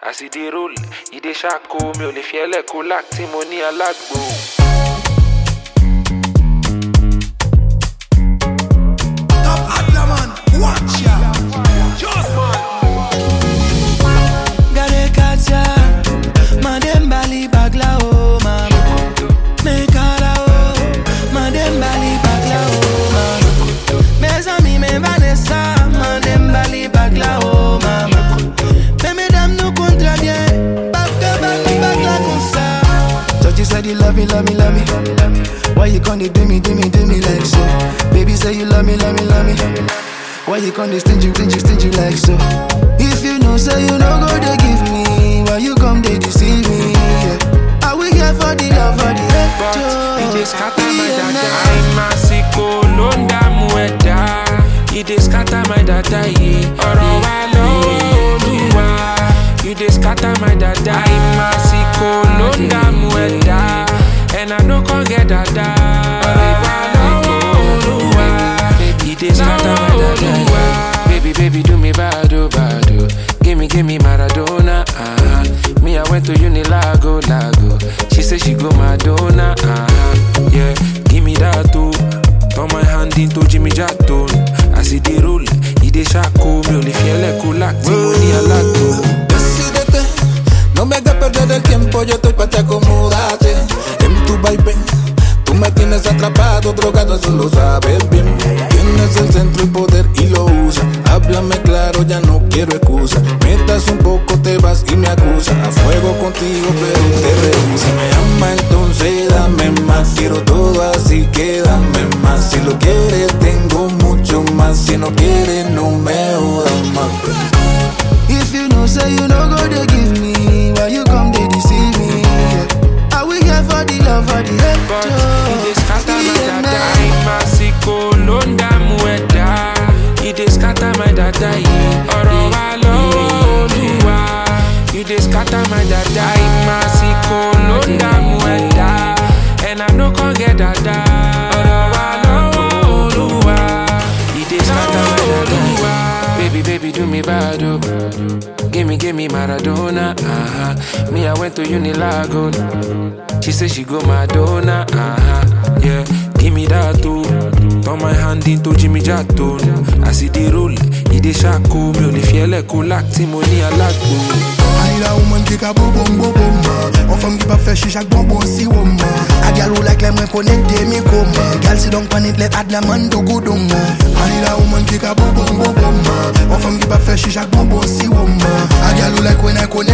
As he dey roll, he dey shako. Mi ò lè fi ẹlẹ́ kó lack tí mo ní alágbo. Top Adlaman, watch ya. Just man. Gare Katia, Madem Bali Bagla o mama. Mekala o, Madem Bali Bagla o mama. Mes amis me Vanessa, Madem Bali Bagla o mama. Mesdames nous contre bien, Bagla comme ça. Touchy said you love me. Why you can't do me like so? Baby say you love me. Why you can't stingy like so? If you know, say you no go to give me. Why you come they deceive me? Yeah. Are we here for the love or the hate? But he just scatter my dada. I'm a sicko, londa mueda. He just scatter my dada. Ọ̀rọ̀ wa lọ́lúwa. You just scatter my dada. I'm a sicko, londa mueda. And I no con get dada. Ọ̀rọ̀ wa lọ́lúwa. He just scatter my dada. Baby, do me bado. Give me Maradona. Me, I went to Unilago. She said she go Madonna. Yeah, give me that too. Turn my hand into Jimmy Jatton. As he dey roll, he dey shako. Mi ò lè fi ẹlẹ́ kó lack tí mo ní alágbo. Decídete, no me hagas perder el tiempo, yo estoy pa' te acomodarte. En tu vaivén, tú me tienes atrapado, drogado, eso lo sabes bien. Tienes el centro y poder y lo usas. Háblame claro, ya no quiero excusa. Metas un poco, te vas y me acusa. A fuego contigo, pero te rehúsa. Me ama, entonces dame más. Quiero todo así que dame más. Si lo quieres, tengo mucho más. Si no quieres, no me jodas más. If you know, say you no go to give me. Why you come they deceive me? Yeah. Are we here for the love or the hate? But he dey scatter my dada. I'm a sicko, londa mueda. He dey scatter my dada. Ọ̀rọ̀ wa lọ́lúwa. You dey scatter my dada. I'm a sicko, londa mueda. And I no con get dada. Ọ̀rọ̀ wa lọ́lúwa. He dey scatter my dada. Baby, do me bado. Give me Maradona. Me, I went to Unilago. She said she go Madonna. Yeah, give me that too. Turn my hand into Jimmy Jatton. As he dey roll, he dey shako. Mi ò lè fi ẹlẹ́ kó lack tí mo ní alágbo. I la woman qui ka boum on femme qui pas fait chicha bonbon si woman. A gal who like me connecte me comme. Gal si donc pan it let add la man do good on. I la woman qui ka boum on femme qui pas fait chicha bonbon si woman. A gal who like when I connect